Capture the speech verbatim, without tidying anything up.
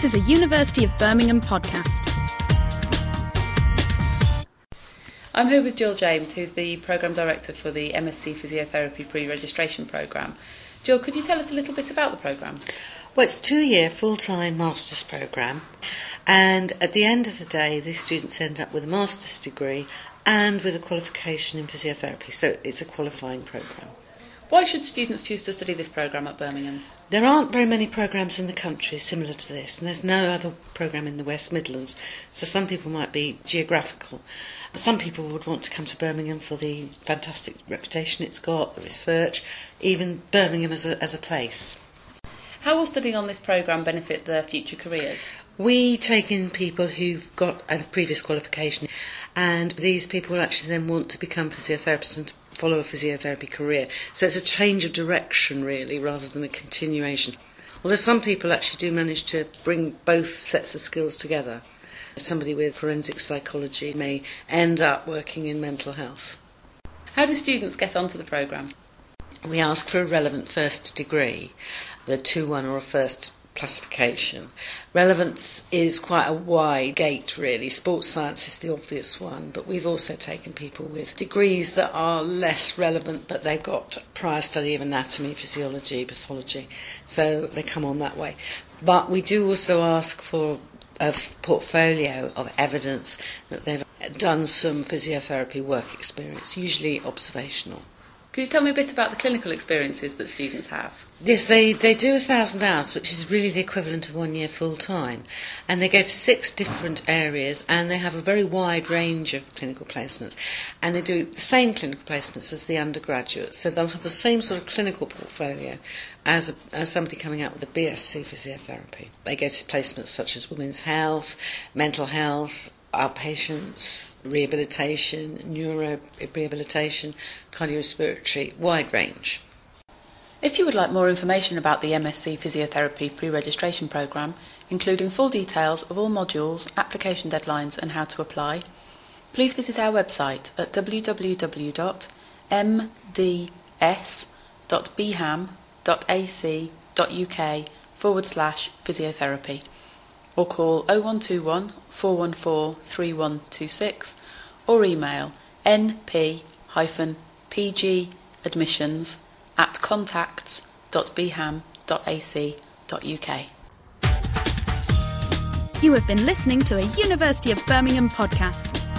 This is a University of Birmingham podcast. I'm here with Jill James, who's the Programme Director for the M S c Physiotherapy Pre-Registration Programme. Jill, could you tell us a little bit about the programme? Well, it's a two-year full-time master's programme, and at the end of the day, the students end up with a master's degree and with a qualification in physiotherapy, so it's a qualifying programme. Why should students choose to study this programme at Birmingham? There aren't very many programmes in the country similar to this, and there's no other programme in the West Midlands, so some people might be geographical. Some people would want to come to Birmingham for the fantastic reputation it's got, the research, even Birmingham as a, as a place. How will studying on this programme benefit their future careers? We take in people who've got a previous qualification, and these people will actually then want to become physiotherapists and follow a physiotherapy career. So it's a change of direction, really, rather than a continuation. Although some people actually do manage to bring both sets of skills together. Somebody with forensic psychology may end up working in mental health. How do students get onto the programme? We ask for a relevant first degree, the two one or a first classification. Relevance is quite a wide gate, really. Sports science is the obvious one, but we've also taken people with degrees that are less relevant, but they've got prior study of anatomy, physiology, pathology, so they come on that way. But we do also ask for a portfolio of evidence that they've done some physiotherapy work experience, usually observational. Could you tell me a bit about the clinical experiences that students have? Yes, they, they do a thousand hours, which is really the equivalent of one year full time. And they go to six different areas, and they have a very wide range of clinical placements. And they do the same clinical placements as the undergraduates, so they'll have the same sort of clinical portfolio as, a, as somebody coming out with a B S c physiotherapy. They go to placements such as women's health, mental health, outpatients, rehabilitation, neuro rehabilitation, cardiorespiratory, wide range. If you would like more information about the M S c Physiotherapy Pre-Registration Programme, including full details of all modules, application deadlines and how to apply, please visit our website at w w w dot m d s dot b ham dot a c dot u k forward slash physiotherapy. Or call oh one two one, four one four, three one two six or email n p dash p g admissions at contacts dot b ham dot a c dot u k. You have been listening to a University of Birmingham podcast.